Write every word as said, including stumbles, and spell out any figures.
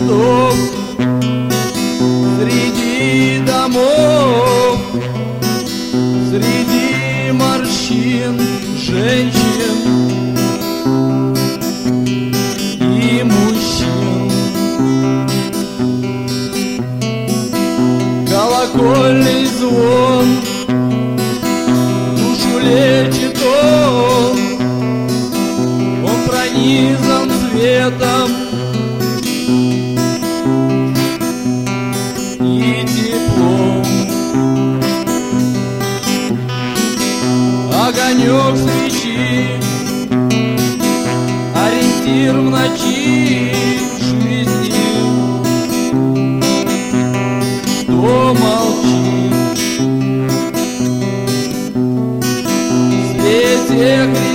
цветов среди домов, среди морщин женщин и мужчин. Колокольный звон душу лечит он, он пронизан светом и теплом. Огонек свечи, ориентир в ночи жизни, что молчит в свете.